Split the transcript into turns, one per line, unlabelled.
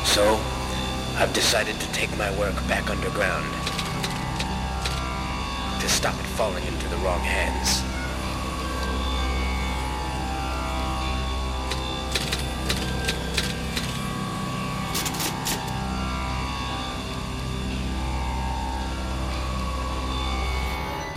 So, I've decided to take my work back underground to stop it falling into the wrong hands.